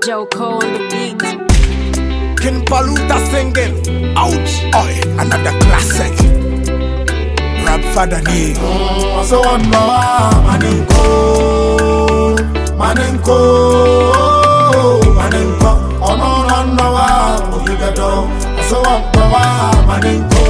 Joe Cole on the beat. King Paluta singing. Ouch. Oi, another classic. Rap father ni. So on Manenko, oh no, you get on. So on Manenko,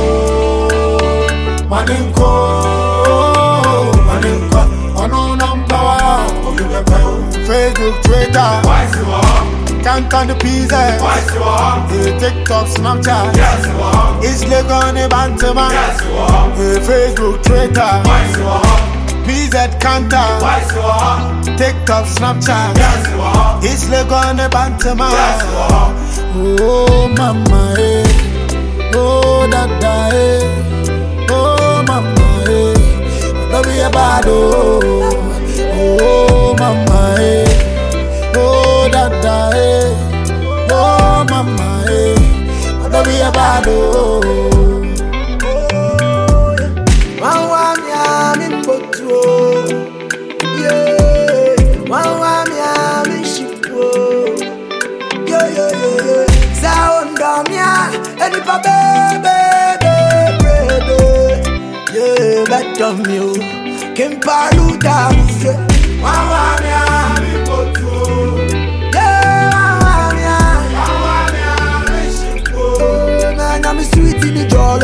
oh no, you get on. Facebook, Twitter, can't on the pizza. TikTok, Snapchat, it's like on a bantama. Facebook, Twitter, PZ Kanta, TikTok, Snapchat, it's like on a bantama. Oh mama, oh dada, oh mama, don't be a bad oh mama, oh dada, oh mama, don't be a bad King Paluta, I'm sweet in the jolly.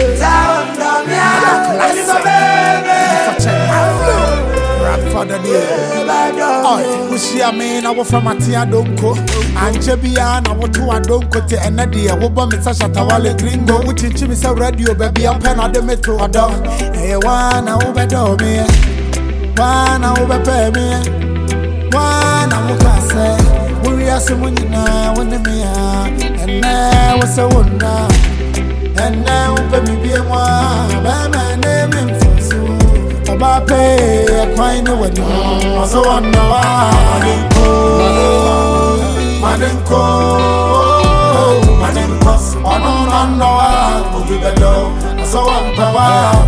Rap father ni. Oh, we I mean, I was from Matia Donko. And Jebia, I was to a Donko to Enadia. We bomb Sasha Tawale Gringo. We teach me some radio, baby. I'm pen on the metro. Hey, one, I over me. One, I over me. One, I will say. We are someone when the me and now was a wonder. And now, baby, be one. By my name, about pay a fine when you so on Manenko, on no, you get down. So on power,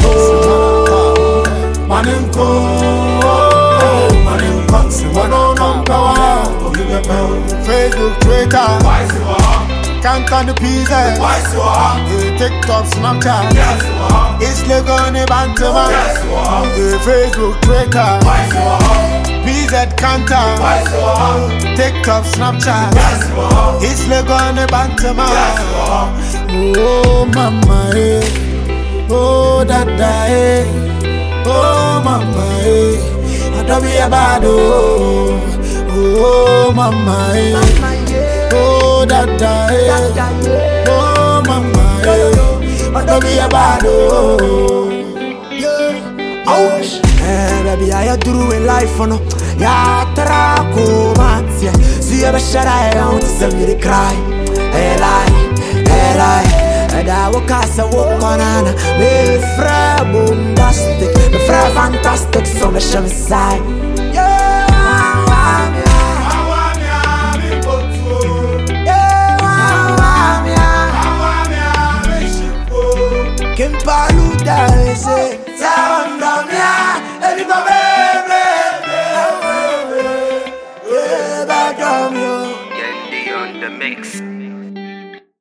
Manenko, on power, you get down. Facebook, Twitter, can't on the pizza. TikTok, Snapchat, it's like on a bantama. Facebook, Twitter, PZ Kanta, TikTok, Snapchat, it's like on a bantama. Oh mama, oh dada, oh mama, I don't be a bad oh mama, oh dada, oh mama, don't be a bad ouch. Baby, I do in life for no. Ya trako matia. See you shut I want to send me the cry. Hey lie. And I walk as a woman. Me fra bombastic, me fra fantastic, so me shall side.